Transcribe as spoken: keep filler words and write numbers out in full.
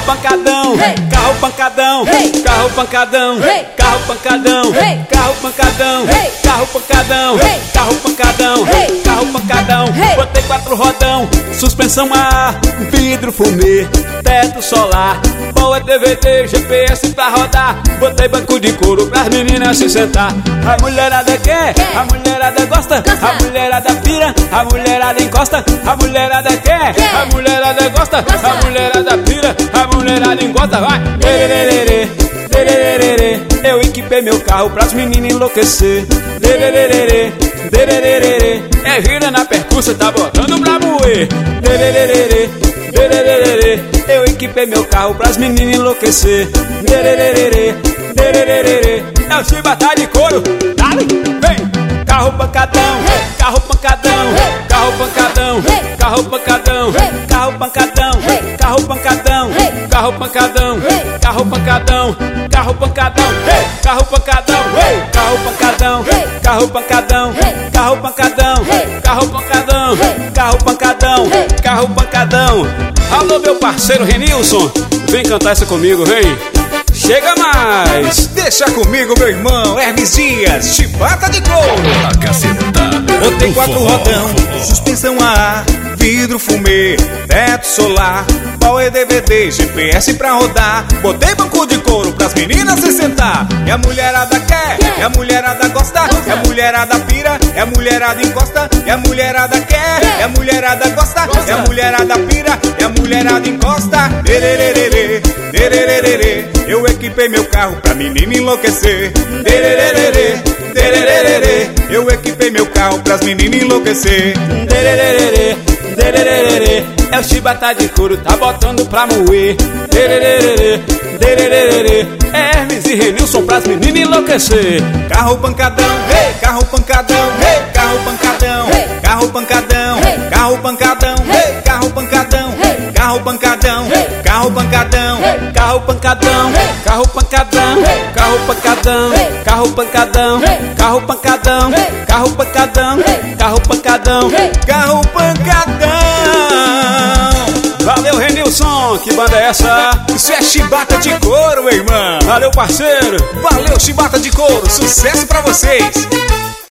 pancadão, Hey. carro pancadão, Hey. carro pancadão, Hey. carro pancadão, Hey. carro pancadão, Hey. carro pancadão, Hey. carro pancadão, Hey. carro pancadão. Hey. Botei quatro rodão, suspensão a ar, vidro fumê, teto solar, boa D V D, G P S pra rodar. Botei banco de couro pras meninas se sentar. A mulherada quer, Quer. a mulherada gosta, Gosta. a mulherada pira, a mulherada encosta. A mulherada quer, Quer. a mulherada gosta, Gosta. a mulherada pira, a mulherada encosta. Vai! Lerererê, lerererê. Eu equipei meu carro pras meninas enlouquecer. Lerererê, lerererê. É gira na percussa, tá botando pra moer. Lerererê, lerererê. Eu equipei meu carro pras meninas enlouquecer. Lerererê, lerererê. É o chibatá de couro, dale, vem! Carro pancadão, Hey. carro pancadão, Hey. carro pancadão, Hey. carro pancadão, Hey. carro pancadão, Hey. carro pancadão, Hey. carro pancadão, Hey. carro pancadão, carro pancadão, Hey. carro pancadão, Hey. carro pancadão, Hey. carro pancadão, Hey. carro pancadão, Hey. carro pancadão, Hey. carro pancadão, Hey. carro pancadão. Alô, meu parceiro Renilson, vem cantar essa comigo, vem. Chega mais! Deixa comigo, meu irmão Hermes Dias, chibata de couro. A cacetada Botei do quatro forró. rodão, suspensão a ar, vidro fumê, teto solar, power D V D, G P S pra rodar. Botei banco de couro pras meninas se sentar. E a mulherada quer, e a mulherada gosta, e a mulherada pira, e a mulherada encosta. E a mulherada quer, e a mulherada gosta, e a mulherada pira, e a mulherada encosta. Lerererê, lerererê. Eu equipei meu carro pra menina enlouquecer. Lerererê, lerererê. Eu equipei meu carro pras meninas enlouquecer. Derererê, derererê. É o chibatá de couro, tá botando pra moer. Derererê, derererê. É Hermes e Renilson pras meninas enlouquecer. Carro pancadão, Hey. carro pancadão, Hey. carro pancadão, Hey. carro pancadão, Hey. carro pancadão, Hey. carro pancadão, Hey. carro pancadão, Hey. carro pancadão. Hey. Carro pancadão, Hey. carro pancadão, Hey. carro pancadão, Hey. carro pancadão, Hey. carro pancadão, Hey. carro pancadão, Hey. carro pancadão. Hey. Carro pancadão. Valeu, Renilson, que banda é essa? Isso é chibata de couro, meu irmão. Valeu, parceiro. Valeu, chibata de couro. Sucesso pra vocês.